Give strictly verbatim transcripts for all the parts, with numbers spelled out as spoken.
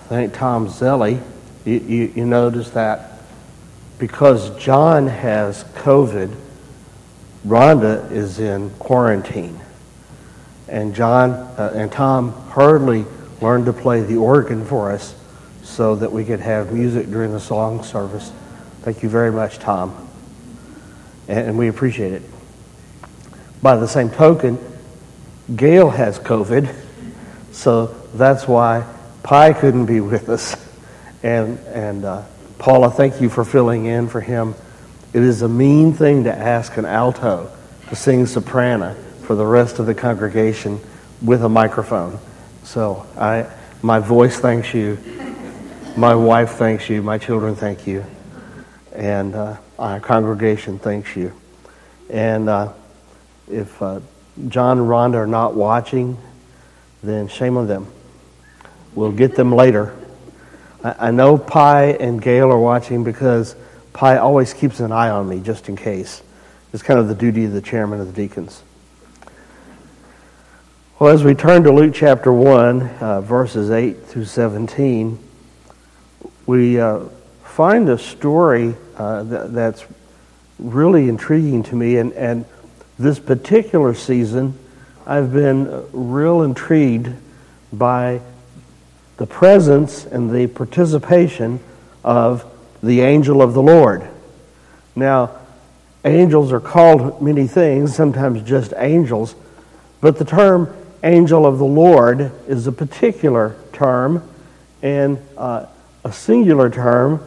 thank Tom Zelli. You, you, you notice that because John has COVID, Rhonda is in quarantine. And John uh, and Tom hurriedly learned to play the organ for us so that we could have music during the song service. Thank you very much, Tom. And, and we appreciate it. By the same token, Gail has COVID, so that's why Pi couldn't be with us. And, and uh, Paula, thank you for filling in for him. It is a mean thing to ask an alto to sing soprano for the rest of the congregation with a microphone. So I, my voice thanks you. My wife thanks you. My children thank you. And uh, our congregation thanks you. And uh, if uh, John and Rhonda are not watching, then shame on them. We'll get them later. I, I know Pi and Gail are watching because Pi always keeps an eye on me just in case. It's kind of the duty of the chairman of the deacons. Well, as we turn to Luke chapter one, uh, verses eight through seventeen, we uh, find a story uh, that, that's really intriguing to me. And, and this particular season, I've been real intrigued by the presence and the participation of the angel of the Lord. Now, angels are called many things, sometimes just angels, but the term angel of the Lord is a particular term and uh, a singular term,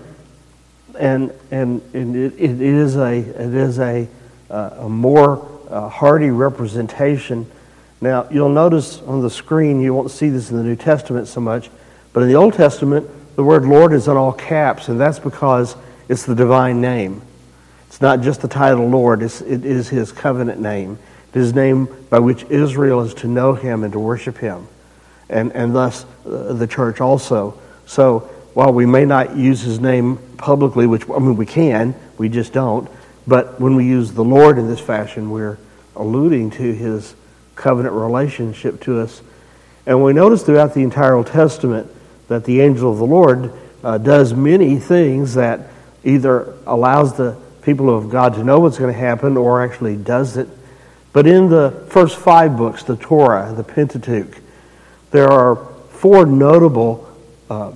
and and, and it, it is a it is a uh, a more uh, hearty representation. Now, you'll notice on the screen, you won't see this in the New Testament so much, but in the Old Testament, the word Lord is in all caps, and that's because it's the divine name. It's not just the title Lord, it's, it is his covenant name. It is his name by which Israel is to know him and to worship him, and, and thus uh, the church also. So while we may not use his name publicly, which, I mean, we can, we just don't, but when we use the Lord in this fashion, we're alluding to his covenant relationship to us. And we notice throughout the entire Old Testament that the angel of the Lord uh, does many things that either allows the people of God to know what's going to happen or actually does it. But in the first five books, the Torah, the Pentateuch, there are four notable uh,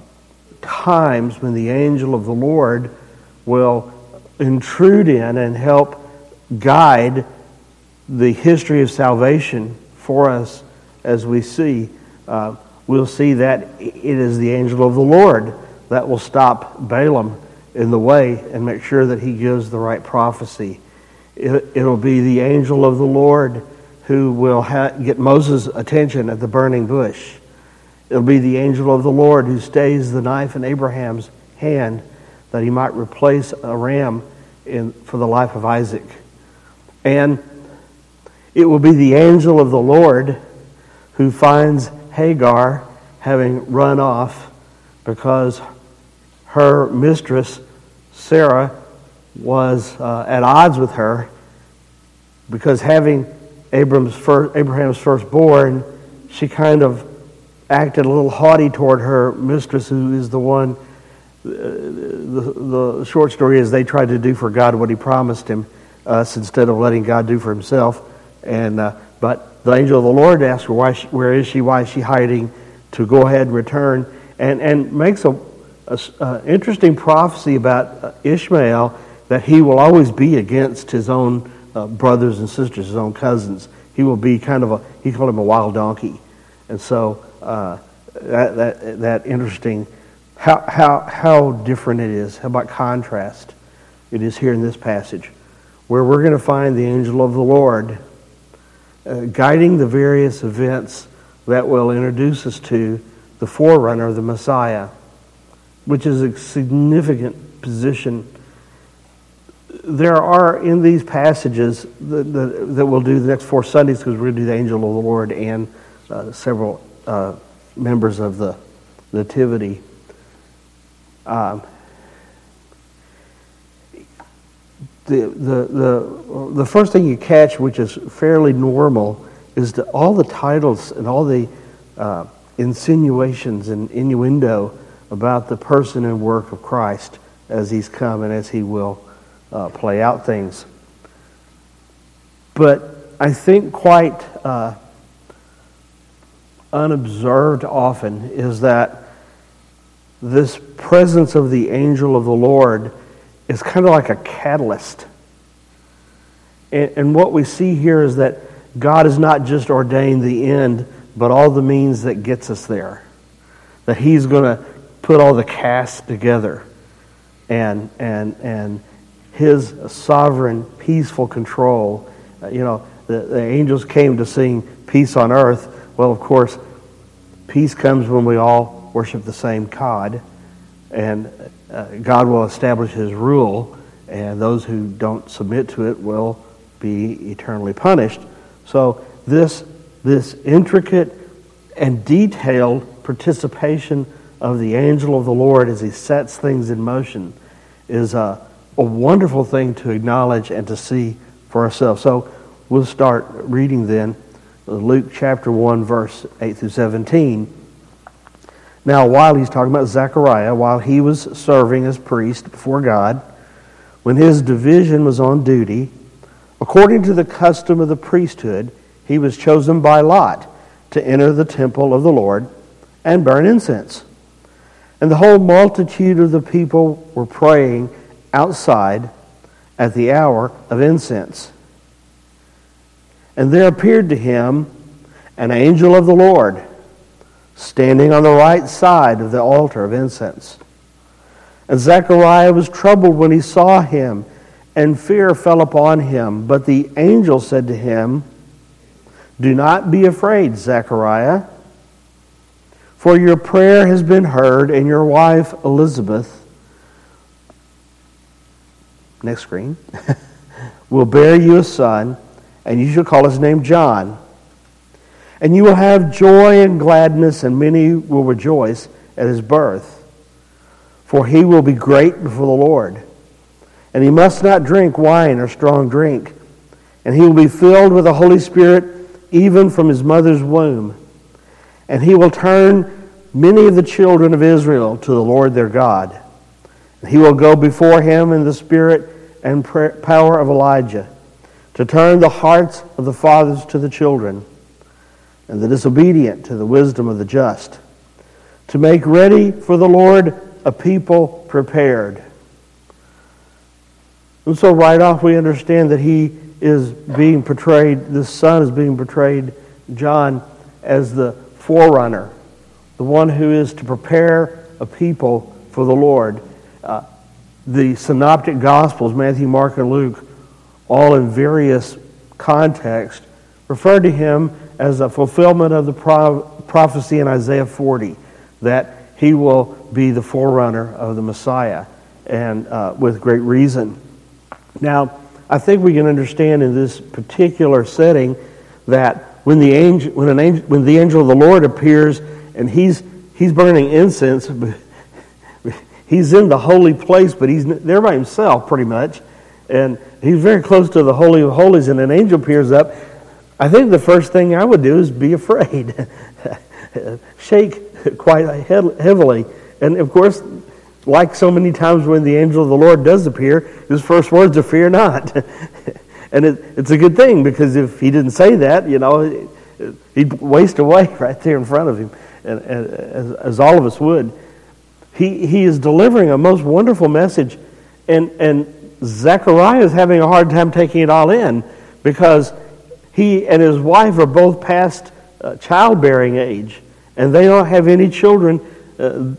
times when the angel of the Lord will intrude in and help guide the history of salvation for us. As we see, uh, we'll see that it is the angel of the Lord that will stop Balaam in the way and make sure that he gives the right prophecy. It, it'll be the angel of the Lord who will ha- get Moses' attention at the burning bush. It'll be the angel of the Lord who stays the knife in Abraham's hand that he might replace a ram in, for the life of Isaac. And it will be the angel of the Lord who finds Hagar having run off because her mistress, Sarah, was uh, at odds with her, because having Abram's first, Abraham's firstborn, she kind of acted a little haughty toward her mistress, who is the one, uh, the, the short story is they tried to do for God what he promised him us instead of letting God do for himself. And uh, but the angel of the Lord asks her, why she, where is she, why is she hiding, to go ahead and return, and, and makes a, a uh, interesting prophecy about Ishmael, that he will always be against his own uh, brothers and sisters, his own cousins. He will be kind of a, he called him a wild donkey. And so uh, that, that that interesting, how, how, how different it is, how about contrast it is here in this passage, where we're going to find the angel of the Lord uh, guiding the various events that will introduce us to the forerunner, the Messiah, which is a significant position. There are in these passages that, that, that we'll do the next four Sundays, because we're going to do the angel of the Lord and uh, several uh, members of the Nativity. Um, the, the the the first thing you catch, which is fairly normal, is that all the titles and all the uh, insinuations and innuendo about the person and work of Christ as he's come and as he will uh, play out things. But I think quite uh, unobserved often is that this presence of the angel of the Lord is kind of like a catalyst. And, and what we see here is that God has not just ordained the end, but all the means that gets us there. That he's going to put all the cast together. And and and his sovereign, peaceful control. Uh, you know, the, the angels came to sing peace on earth. Well, of course, peace comes when we all worship the same God. And uh, God will establish his rule. And those who don't submit to it will be eternally punished. So this this intricate and detailed participation of the angel of the Lord as he sets things in motion is a, a wonderful thing to acknowledge and to see for ourselves. So we'll start reading then Luke chapter one, verse eight through seventeen. Now, while he's talking about Zechariah, while he was serving as priest before God, when his division was on duty, according to the custom of the priesthood, he was chosen by lot to enter the temple of the Lord and burn incense. And the whole multitude of the people were praying outside at the hour of incense. And there appeared to him an angel of the Lord, standing on the right side of the altar of incense. And Zechariah was troubled when he saw him, and fear fell upon him. But the angel said to him, "Do not be afraid, Zechariah, for your prayer has been heard, and your wife Elizabeth," next screen, "will bear you a son, and you shall call his name John. And you will have joy and gladness, and many will rejoice at his birth. For he will be great before the Lord. And he must not drink wine or strong drink. And he will be filled with the Holy Spirit even from his mother's womb. And he will turn many of the children of Israel to the Lord their God. And he will go before him in the spirit and power of Elijah, to turn the hearts of the fathers to the children, and the disobedient to the wisdom of the just, to make ready for the Lord a people prepared." And so right off we understand that he is being portrayed, this son is being portrayed, John, as the forerunner, the one who is to prepare a people for the Lord. Uh, the synoptic Gospels, Matthew, Mark, and Luke, all in various contexts, refer to him as a fulfillment of the pro- prophecy in Isaiah forty, that he will be the forerunner of the Messiah, and uh, with great reason. Now, I think we can understand in this particular setting that when the angel, when an angel, when the angel of the Lord appears and he's he's burning incense, he's in the holy place, but he's there by himself pretty much, and he's very close to the Holy of Holies, and an angel appears up. I think the first thing I would do is be afraid, shake quite heavily, and of course, like so many times when the angel of the Lord does appear, his first words are "fear not." And it, it's a good thing, because if he didn't say that, you know, he'd waste away right there in front of him, and, and as, as all of us would. He he is delivering a most wonderful message, and, and Zechariah is having a hard time taking it all in, because he and his wife are both past uh, childbearing age, and they don't have any children. Uh,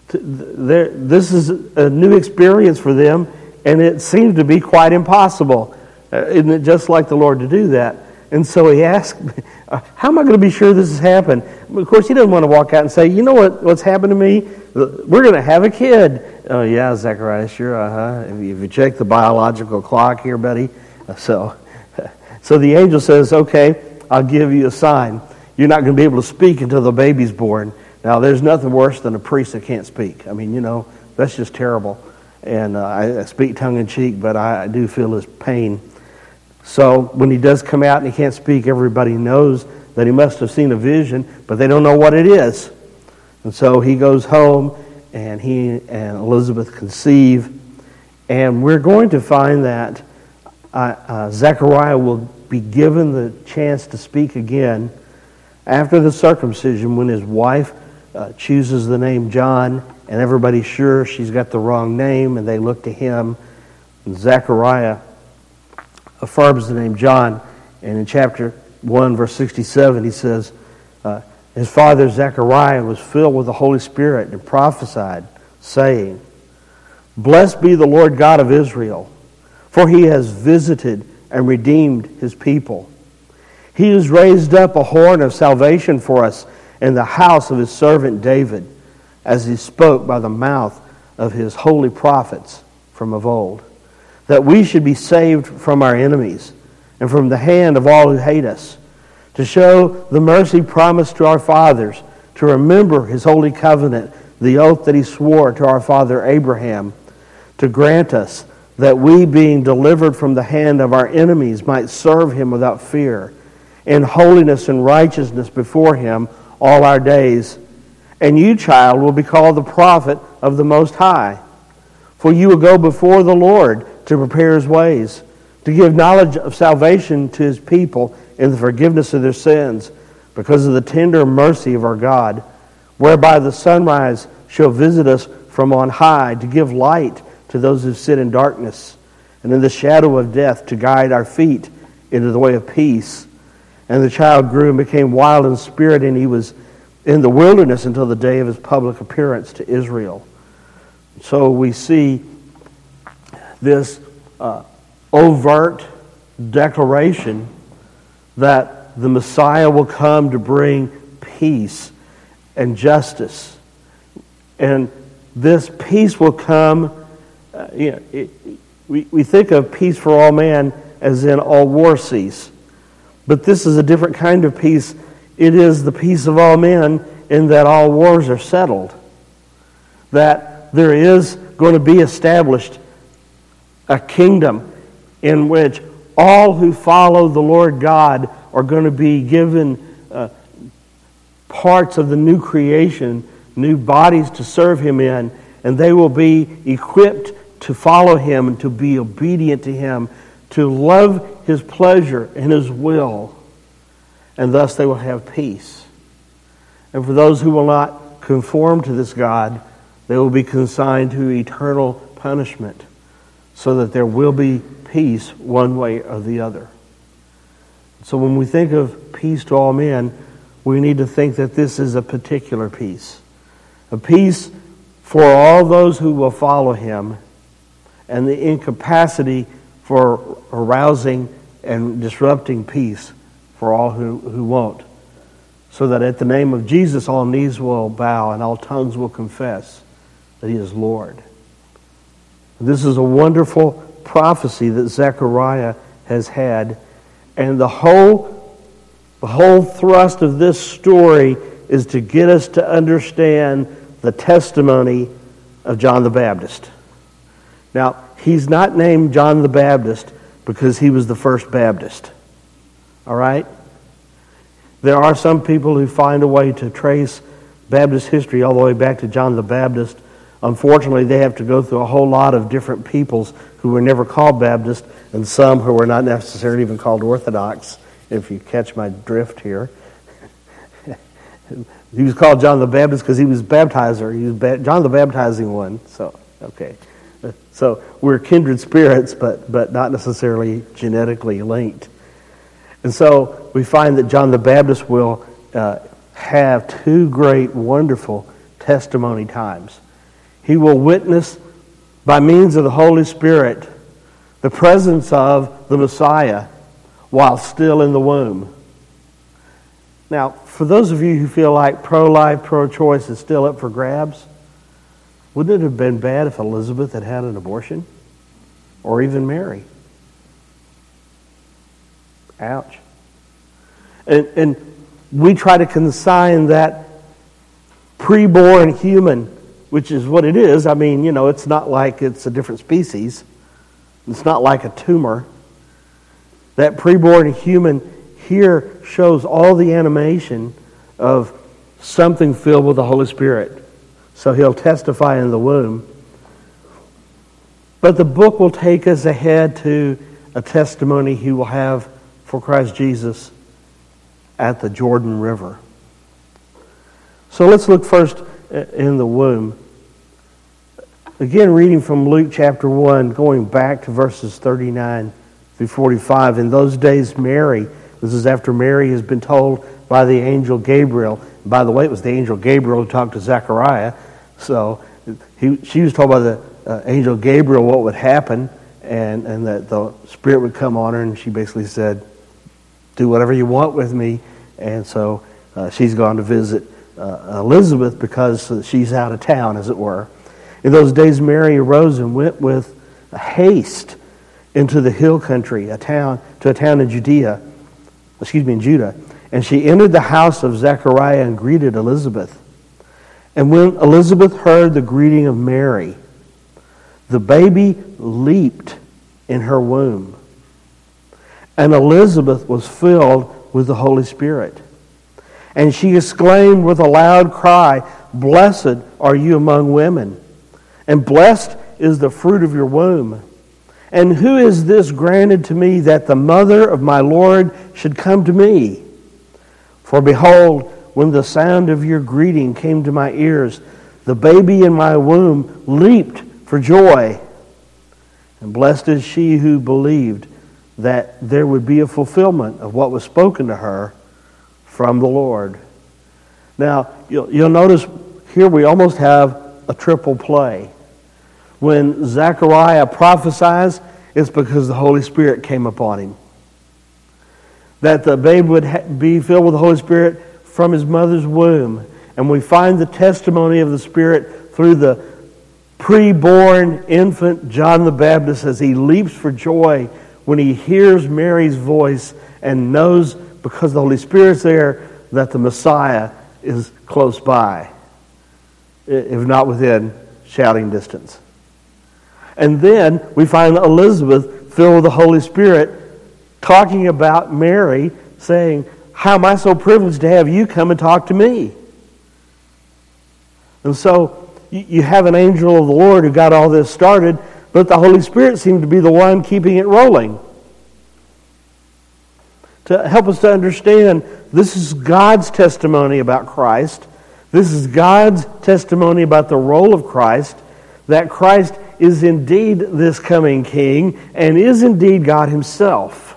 This is a new experience for them, and it seems to be quite impossible. Uh, isn't it just like the Lord to do that? And so he asked, how am I going to be sure this has happened? Of course, he doesn't want to walk out and say, you know what, what's happened to me? We're going to have a kid. Oh, yeah, Zechariah, sure, uh-huh. If you, if you check the biological clock here, buddy. So, so the angel says, okay, I'll give you a sign. You're not going to be able to speak until the baby's born. Now, there's nothing worse than a priest that can't speak. I mean, you know, that's just terrible. And uh, I, I speak tongue-in-cheek, but I, I do feel his pain. So when he does come out and he can't speak, everybody knows that he must have seen a vision, but they don't know what it is. And so he goes home, and he and Elizabeth conceive. And we're going to find that uh, uh, Zechariah will be given the chance to speak again after the circumcision, when his wife uh, chooses the name John, and everybody's sure she's got the wrong name, and they look to him. And Zechariah affirms the name John, and in chapter one, verse sixty-seven, he says, uh, his father Zechariah was filled with the Holy Spirit and prophesied, saying, Blessed be the Lord God of Israel, for he has visited and redeemed his people. He has raised up a horn of salvation for us in the house of his servant David, as he spoke by the mouth of his holy prophets from of old, that we should be saved from our enemies and from the hand of all who hate us, to show the mercy promised to our fathers, to remember his holy covenant, the oath that he swore to our father Abraham, to grant us that we, being delivered from the hand of our enemies, might serve him without fear, in holiness and righteousness before him all our days. And you, child, will be called the prophet of the Most High, for you will go before the Lord to prepare his ways, to give knowledge of salvation to his people in the forgiveness of their sins, because of the tender mercy of our God, whereby the sunrise shall visit us from on high, to give light to those who sit in darkness, and in the shadow of death, to guide our feet into the way of peace. And the child grew and became wild in spirit, and he was in the wilderness until the day of his public appearance to Israel. So we see this uh, overt declaration that the Messiah will come to bring peace and justice. And this peace will come, uh, you know, it, we, we think of peace for all man as in all war cease. But this is a different kind of peace. It is the peace of all men in that all wars are settled. That there is going to be established a kingdom in which all who follow the Lord God are going to be given uh, parts of the new creation, new bodies to serve him in, and they will be equipped to follow him and to be obedient to him, to love his pleasure and his will, and thus they will have peace. And for those who will not conform to this God, they will be consigned to eternal punishment, so that there will be peace one way or the other. So when we think of peace to all men, we need to think that this is a particular peace. A peace for all those who will follow him, and the incapacity for arousing and disrupting peace for all who, who won't. So that at the name of Jesus, all knees will bow and all tongues will confess that he is Lord. This is a wonderful prophecy that Zechariah has had. And the whole, the whole thrust of this story is to get us to understand the testimony of John the Baptist. Now, he's not named John the Baptist because he was the first Baptist. All right? There are some people who find a way to trace Baptist history all the way back to John the Baptist. Unfortunately, they have to go through a whole lot of different peoples who were never called Baptist, and some who were not necessarily even called Orthodox, if you catch my drift here. He was called John the Baptist because he was baptizer. He was ba- John the baptizing one. So, okay. So we're kindred spirits, but, but not necessarily genetically linked. And so we find that John the Baptist will uh, have two great, wonderful testimony times. He will witness by means of the Holy Spirit the presence of the Messiah while still in the womb. Now, for those of you who feel like pro-life, pro-choice is still up for grabs, wouldn't it have been bad if Elizabeth had had an abortion? Or even Mary? Ouch. And, and we try to consign that preborn human, which is what it is. I mean, you know, it's not like it's a different species. It's not like a tumor. That preborn human here shows all the animation of something filled with the Holy Spirit. So he'll testify in the womb. But the book will take us ahead to a testimony he will have for Christ Jesus at the Jordan River. So let's look first in the womb. Again, reading from Luke chapter one, going back to verses thirty-nine through forty-five. In those days, Mary, this is after Mary has been told by the angel Gabriel. By the way, it was the angel Gabriel who talked to Zechariah. So he, she was told by the uh, angel Gabriel what would happen, and, and that the Spirit would come on her, and she basically said, do whatever you want with me. And so uh, she's gone to visit uh, Elizabeth because she's out of town, as it were. In those days, Mary arose and went with haste into the hill country, a town to a town in Judea, excuse me, in Judah. And she entered the house of Zechariah and greeted Elizabeth. And when Elizabeth heard the greeting of Mary, the baby leaped in her womb. And Elizabeth was filled with the Holy Spirit. And she exclaimed with a loud cry, "Blessed are you among women, and blessed is the fruit of your womb. And who is this granted to me that the mother of my Lord should come to me? For behold, when the sound of your greeting came to my ears, the baby in my womb leaped for joy. And blessed is she who believed that there would be a fulfillment of what was spoken to her from the Lord." Now, you'll, you'll notice here we almost have a triple play. When Zechariah prophesies, it's because the Holy Spirit came upon him. That the babe would ha- be filled with the Holy Spirit from his mother's womb. And we find the testimony of the Spirit through the pre-born infant John the Baptist as he leaps for joy when he hears Mary's voice and knows, because the Holy Spirit's there, that the Messiah is close by, if not within shouting distance. And then we find Elizabeth filled with the Holy Spirit talking about Mary, saying, "How am I so privileged to have you come and talk to me?" And so you have an angel of the Lord who got all this started, but the Holy Spirit seemed to be the one keeping it rolling. To help us to understand, this is God's testimony about Christ. This is God's testimony about the role of Christ, that Christ is indeed this coming King and is indeed God Himself.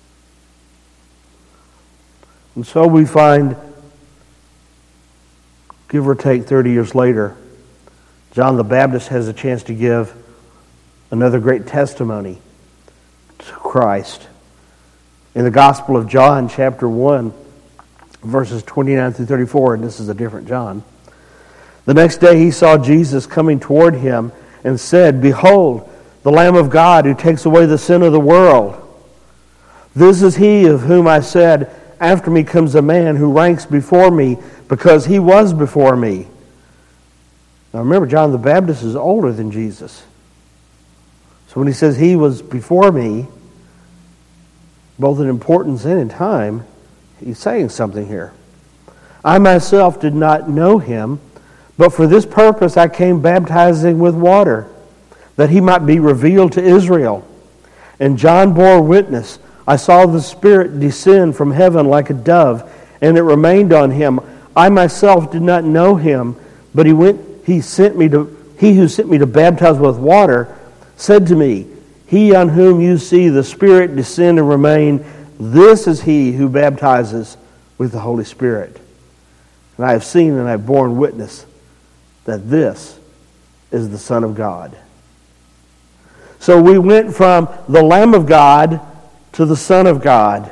And so we find, give or take thirty years later, John the Baptist has a chance to give another great testimony to Christ. In the Gospel of John, chapter one, verses twenty-nine through thirty-four, and this is a different John. The next day he saw Jesus coming toward him and said, "Behold, the Lamb of God who takes away the sin of the world. This is he of whom I said, after me comes a man who ranks before me, because he was before me." Now remember, John the Baptist is older than Jesus. So when he says he was before me, both in importance and in time, he's saying something here. "I myself did not know him, but for this purpose I came baptizing with water, that he might be revealed to Israel. And John bore witness. I saw the Spirit descend from heaven like a dove, and it remained on him. I myself did not know him, but he went. He sent me to. He who sent me to baptize with water said to me, 'He on whom you see the Spirit descend and remain, this is he who baptizes with the Holy Spirit. And I have seen and I have borne witness that this is the Son of God.'" So we went from the Lamb of God to the Son of God.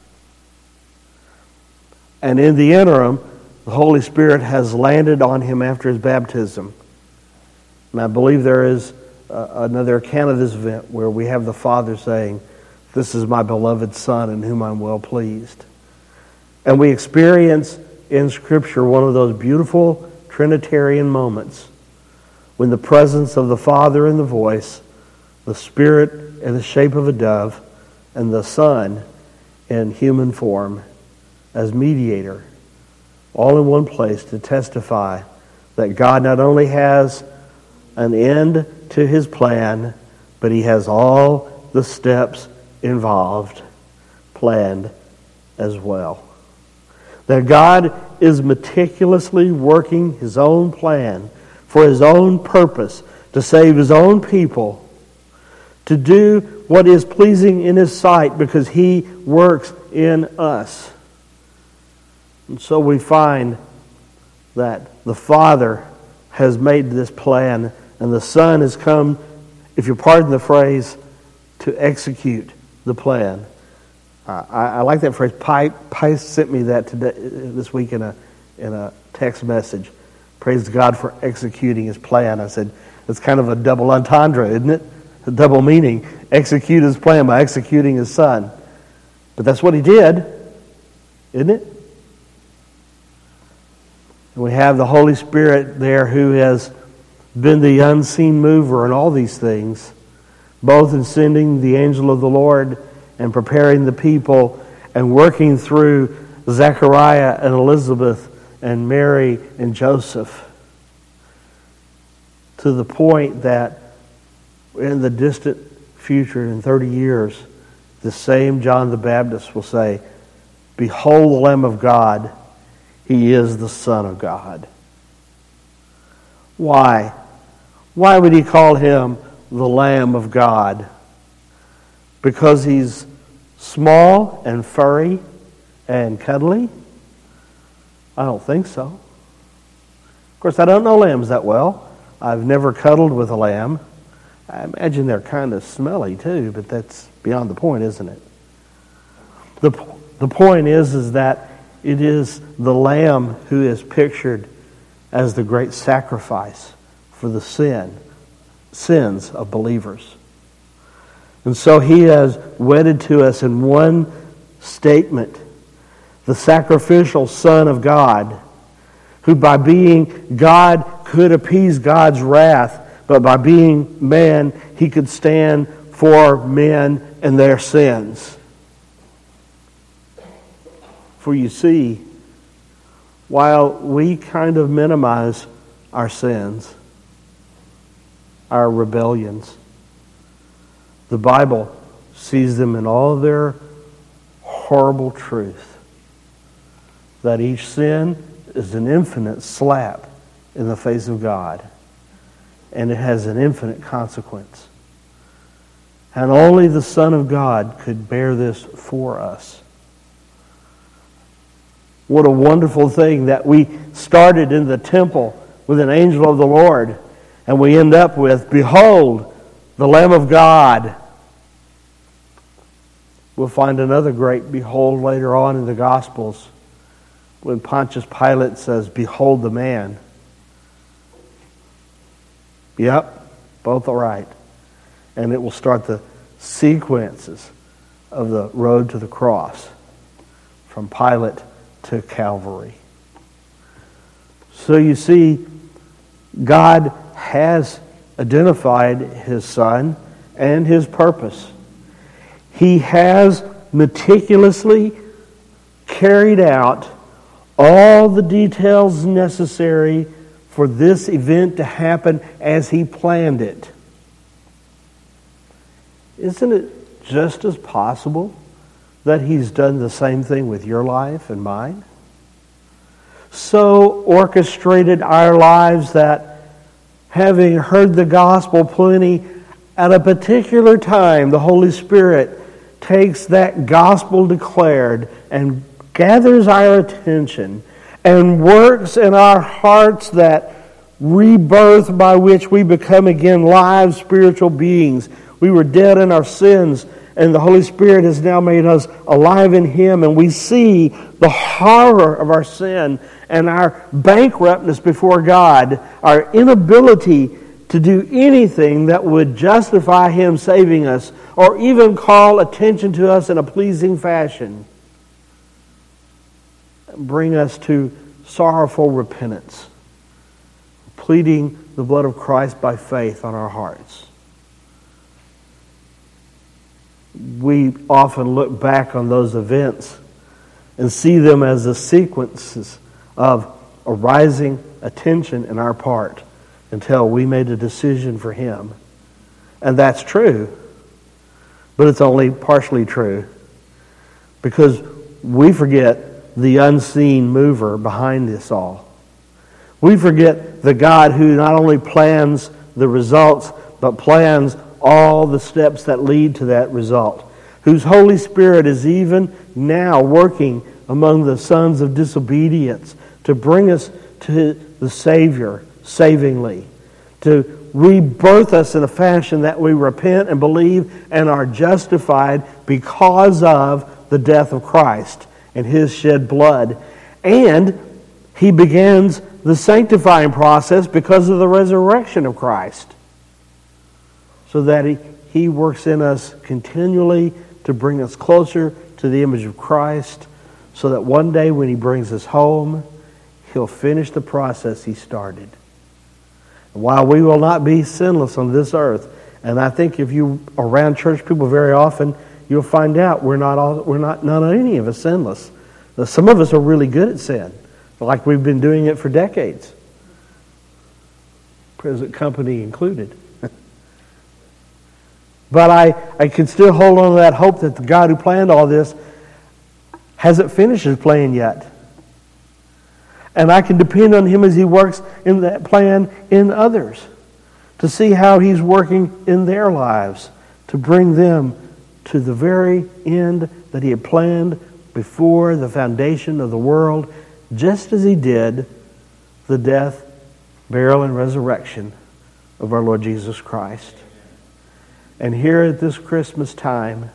And in the interim, the Holy Spirit has landed on him after his baptism. And I believe there is uh, another account of this event where we have the Father saying, "This is my beloved Son in whom I'm well pleased." And we experience in Scripture one of those beautiful Trinitarian moments when the presence of the Father in the voice, the Spirit in the shape of a dove, and the Son in human form as mediator, all in one place to testify that God not only has an end to his plan, but he has all the steps involved planned as well. That God is meticulously working his own plan for his own purpose, to save his own people, to do what is pleasing in his sight because he works in us. And so we find that the Father has made this plan and the Son has come, if you pardon the phrase, to execute the plan. Uh, I, I like that phrase. Pi, Pi sent me that today, this week in a in a text message. Praise God for executing his plan. I said, it's kind of a double entendre, isn't it? A double meaning. Execute his plan by executing his Son. But that's what he did, isn't it? And we have the Holy Spirit there who has been the unseen mover in all these things, both in sending the angel of the Lord and preparing the people and working through Zechariah and Elizabeth and Mary and Joseph, to the point that in the distant future, in thirty years, the same John the Baptist will say, "Behold the Lamb of God, he is the Son of God." Why? Why would he call him the Lamb of God? Because he's small and furry and cuddly? I don't think so. Of course, I don't know lambs that well. I've never cuddled with a lamb. I imagine they're kind of smelly too, but that's beyond the point, isn't it? The, the point is, is that it is the Lamb who is pictured as the great sacrifice for the sin, sins of believers. And so he has wedded to us in one statement the sacrificial Son of God, who by being God could appease God's wrath, but by being man, he could stand for men and their sins. For you see, while we kind of minimize our sins, our rebellions, the Bible sees them in all their horrible truth. That each sin is an infinite slap in the face of God. And it has an infinite consequence. And only the Son of God could bear this for us. What a wonderful thing that we started in the temple with an angel of the Lord, and we end up with, "Behold, the Lamb of God." We'll find another great behold later on in the Gospels when Pontius Pilate says, "Behold the man." Yep, both are right. And it will start the sequences of the road to the cross from Pilate to Calvary. So you see, God has identified his Son and his purpose. He has meticulously carried out all the details necessary for this event to happen as he planned it. Isn't it just as possible that he's done the same thing with your life and mine? So orchestrated our lives that, having heard the gospel plenty, at a particular time, the Holy Spirit takes that gospel declared and gathers our attention and works in our hearts that rebirth by which we become again live spiritual beings. We were dead in our sins, and the Holy Spirit has now made us alive in Him, and we see the horror of our sin and our bankruptness before God, our inability to do anything that would justify Him saving us or even call attention to us in a pleasing fashion. Bring us to sorrowful repentance, pleading the blood of Christ by faith on our hearts. We often look back on those events and see them as the sequences of a rising attention in our part until we made a decision for Him. And that's true, but it's only partially true because we forget the unseen mover behind this all. We forget the God who not only plans the results, but plans all the steps that lead to that result, whose Holy Spirit is even now working among the sons of disobedience to bring us to the Savior savingly, to rebirth us in a fashion that we repent and believe and are justified because of the death of Christ and His shed blood. And He begins the sanctifying process because of the resurrection of Christ, so that He, he works in us continually to bring us closer to the image of Christ, so that one day when He brings us home, He'll finish the process He started. And while we will not be sinless on this earth, and I think if you are around church people very often, you'll find out we're not all, we're not none of any of us sinless. Some of us are really good at sin, like we've been doing it for decades, present company included. But I, I can still hold on to that hope that the God who planned all this hasn't finished His plan yet. And I can depend on Him as He works in that plan in others, to see how He's working in their lives, to bring them to the very end that He had planned before the foundation of the world, just as He did the death, burial, and resurrection of our Lord Jesus Christ. And here at this Christmas time,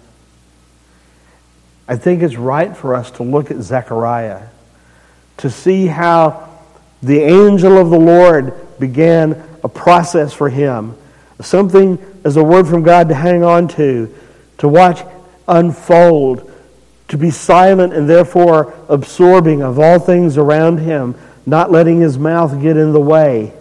I think it's right for us to look at Zechariah, to see how the angel of the Lord began a process for him, something as a word from God to hang on to, to watch unfold, to be silent and therefore absorbing of all things around him, not letting his mouth get in the way.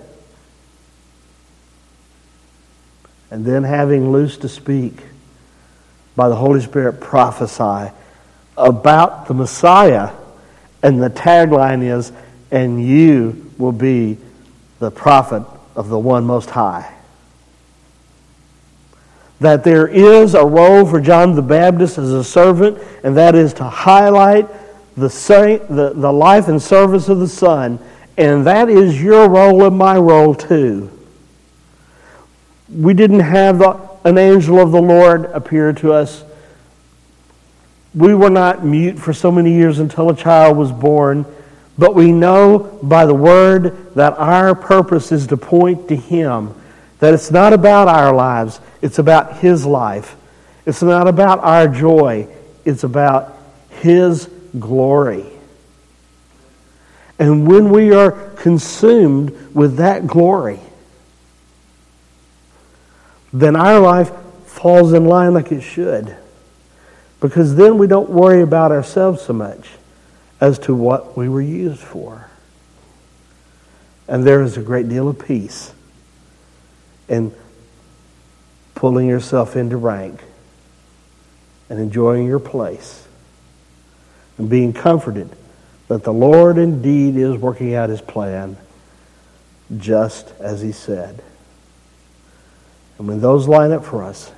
And then having loose to speak by the Holy Spirit, prophesy about the Messiah. And the tagline is, and you will be the prophet of the One Most High. That there is a role for John the Baptist as a servant, and that is to highlight the, saint, the, the life and service of the Son. And that is your role and my role too. We didn't have the, an angel of the Lord appear to us. We were not mute for so many years until a child was born. But we know by the Word that our purpose is to point to Him. That it's not about our lives. It's about His life. It's not about our joy. It's about His glory. And when we are consumed with that glory, then our life falls in line like it should. Because then we don't worry about ourselves so much as to what we were used for. And there is a great deal of peace in pulling yourself into rank and enjoying your place and being comforted that the Lord indeed is working out His plan just as He said. And when those line up for us,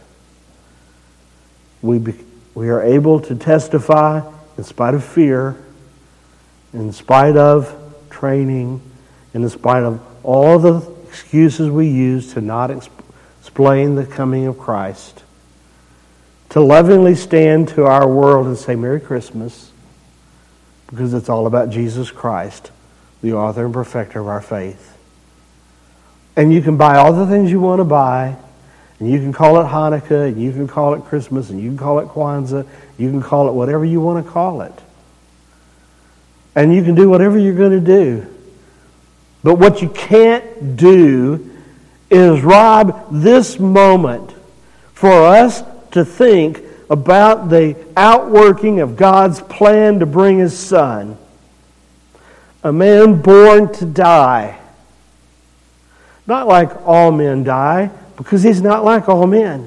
we be, we are able to testify in spite of fear, in spite of training, and in spite of all the excuses we use to not exp- explain the coming of Christ, to lovingly stand to our world and say Merry Christmas, because it's all about Jesus Christ, the author and perfecter of our faith. And you can buy all the things you want to buy, and you can call it Hanukkah, and you can call it Christmas, and you can call it Kwanzaa, you can call it whatever you want to call it. And you can do whatever you're going to do. But what you can't do is rob this moment for us to think about the outworking of God's plan to bring His Son. A man born to die. Not like all men die, because He's not like all men.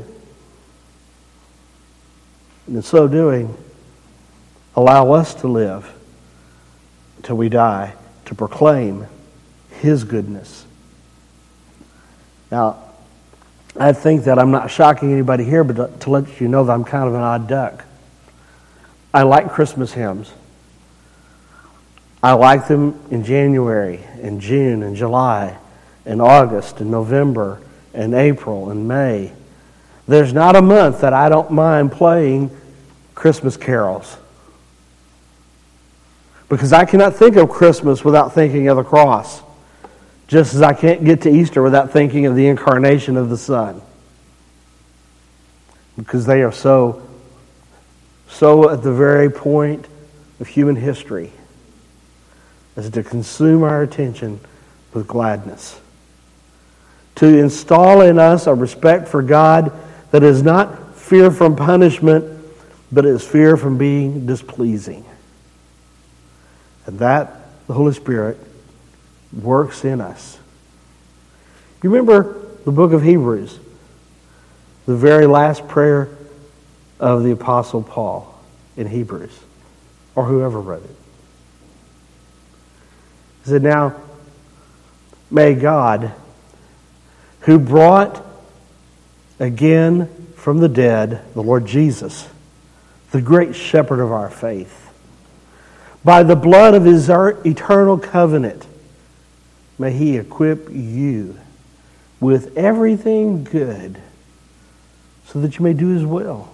And in so doing, allow us to live until we die, to proclaim His goodness. Now, I think that I'm not shocking anybody here, but to let you know that I'm kind of an odd duck. I like Christmas hymns. I like them in January, and June, and July, and August, and November, and April, and May. There's not a month that I don't mind playing Christmas carols. Because I cannot think of Christmas without thinking of the cross. Just as I can't get to Easter without thinking of the incarnation of the Son. Because they are so, so at the very point of human history as to consume our attention with gladness. To install in us a respect for God that is not fear from punishment, but is fear from being displeasing. And that, the Holy Spirit, works in us. You remember the book of Hebrews, the very last prayer of the Apostle Paul in Hebrews, or whoever wrote it. He said, now, may God, who brought again from the dead the Lord Jesus, the great shepherd of our faith, by the blood of His eternal covenant, may He equip you with everything good so that you may do His will.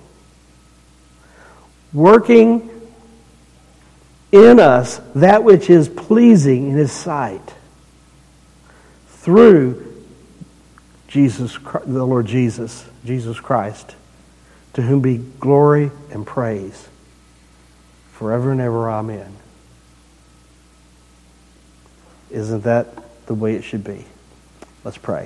Working in us that which is pleasing in His sight through Jesus, the Lord Jesus, Jesus Christ, to whom be glory and praise forever and ever. Amen. Isn't that the way it should be? Let's pray.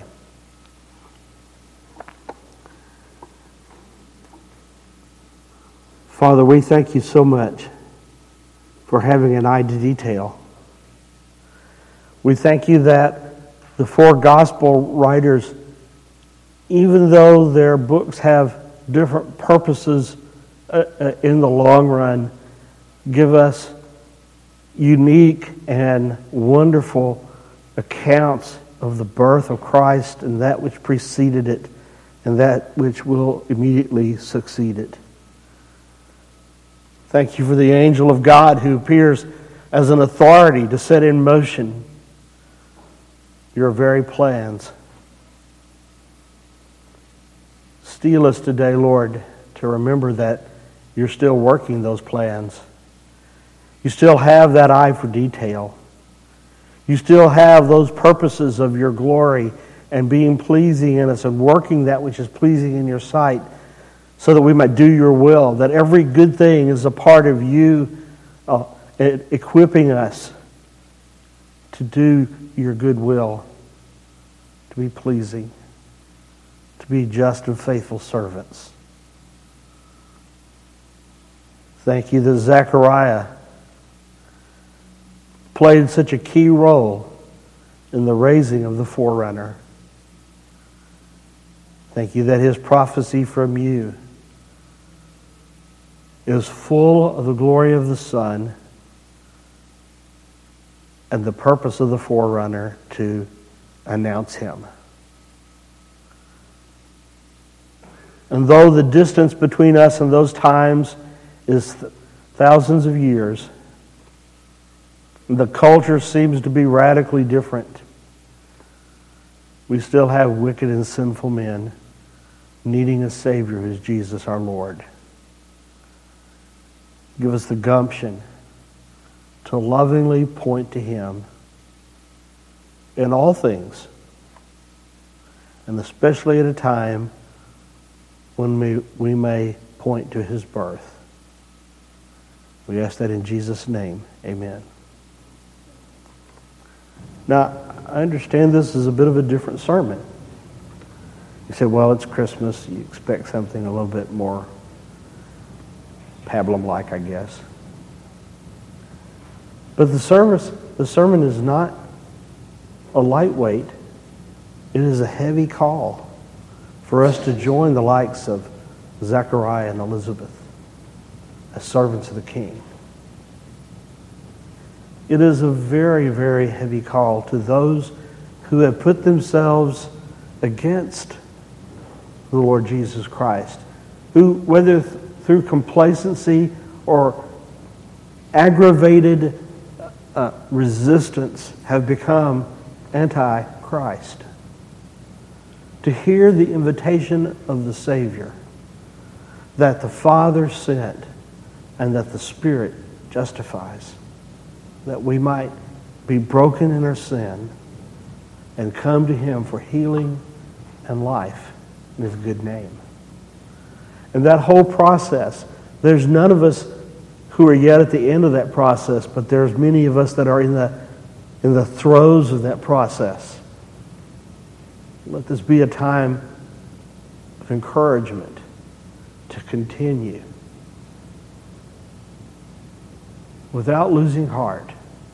Father, we thank You so much for having an eye to detail. We thank You that the four gospel writers, even though their books have different purposes uh, in the long run, give us unique and wonderful accounts of the birth of Christ and that which preceded it and that which will immediately succeed it. Thank You for the angel of God who appears as an authority to set in motion Your very plans. Steel us today, Lord, to remember that You're still working those plans. You still have that eye for detail. You still have those purposes of Your glory and being pleasing in us and working that which is pleasing in Your sight so that we might do Your will, that every good thing is a part of You uh, equipping us to do Your good will, to be pleasing, to be just and faithful servants. Thank You that Zechariah played such a key role in the raising of the forerunner. Thank You that his prophecy from You is full of the glory of the Son and the purpose of the forerunner to announce Him. And though the distance between us and those times is th- thousands of years, the culture seems to be radically different, we still have wicked and sinful men needing a Savior who is Jesus our Lord. Give us the gumption to lovingly point to Him in all things, and especially at a time when we, we may point to His birth. We ask that in Jesus' name. Amen. Now, I understand this is a bit of a different sermon. You say, well, it's Christmas. You expect something a little bit more pablum-like, I guess. But the service, the sermon is not a lightweight. It is a heavy call for us to join the likes of Zechariah and Elizabeth as servants of the King. It is a very, very heavy call to those who have put themselves against the Lord Jesus Christ, who, whether th- through complacency or aggravated uh, resistance, have become anti-Christ. To hear the invitation of the Savior that the Father sent and that the Spirit justifies, that we might be broken in our sin and come to Him for healing and life in His good name. And that whole process, there's none of us who are yet at the end of that process, but there's many of us that are in the in the throes of that process. Let this be a time of encouragement to continue without losing heart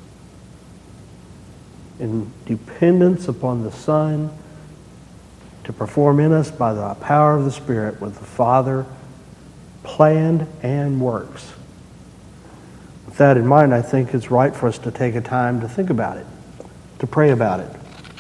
in dependence upon the Son to perform in us by the power of the Spirit what the Father planned and works. With that in mind, I think it's right for us to take a time to think about it, to pray about it.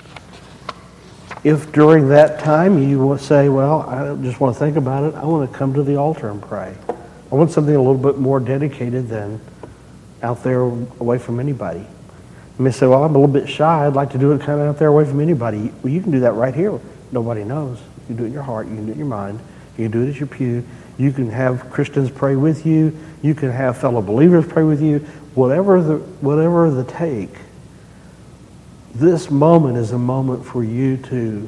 If during that time you will say, well, I don't just want to think about it, I want to come to the altar and pray. I want something a little bit more dedicated than out there away from anybody. You may say, well, I'm a little bit shy. I'd like to do it kind of out there away from anybody. Well, you can do that right here. Nobody knows. You can do it in your heart. You can do it in your mind. You can do it at your pew. You can have Christians pray with you. You can have fellow believers pray with you. Whatever the whatever the take, this moment is a moment for you to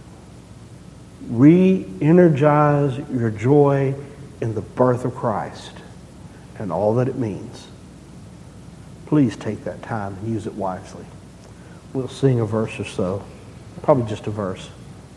re-energize your joy in the birth of Christ and all that it means. Please take that time and use it wisely. We'll sing a verse or so, probably just a verse.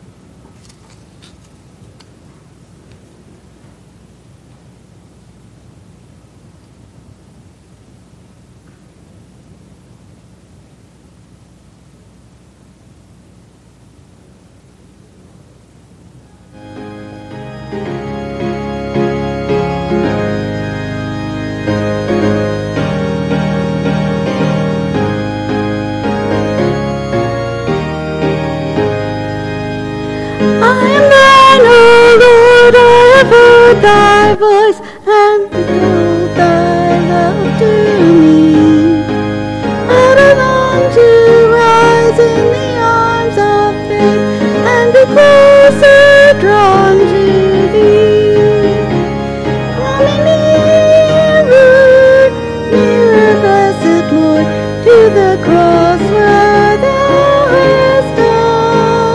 Thy voice and behold thy love to me. I long to rise in the arms of faith and be closer drawn to thee. Draw me nearer, nearer, blessed Lord, to the cross where thou hast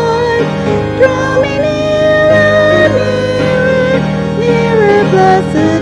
died. Draw me nearer, nearer, nearer, blessed